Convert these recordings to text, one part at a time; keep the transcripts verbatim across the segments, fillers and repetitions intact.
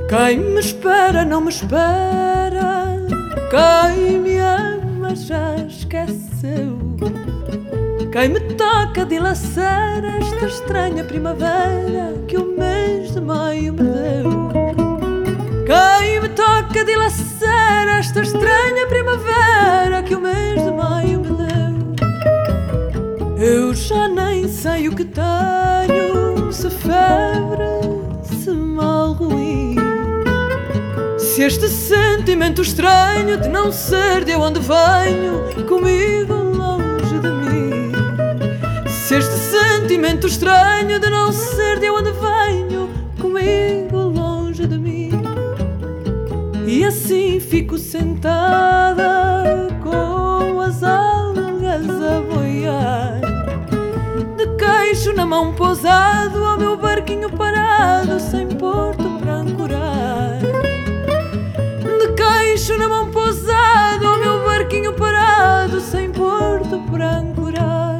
Quem me espera não me espera, quem me ama já esqueceu. Quem me toca dilacera esta estranha primavera que o mês de maio me deu. Quem me toca dilacera esta estranha primavera que o mês de maio me deu. Eu já nem sei o que tenho, se febre, se mal ruim. Se este sentimento estranho de não ser de onde venho comigo longe de mim. Se este sentimento estranho de não ser de onde venho comigo longe de mim. E assim fico sentada com as algas a boiar, de queixo na mão pousado ao meu barquinho parado sem porto para ancorar. De queixo na mão pousado ao meu barquinho parado sem porto para ancorar.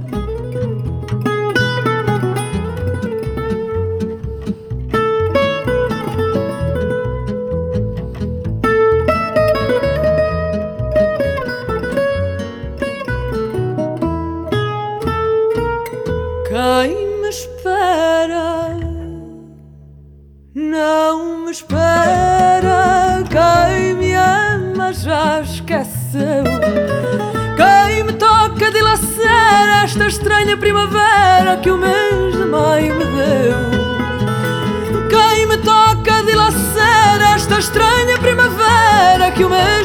Quem me espera não me espera, quem me ama já esqueceu. Quem me toca dilacera esta estranha primavera que o mês de maio me deu. Quem me toca dilacera esta estranha primavera que o mês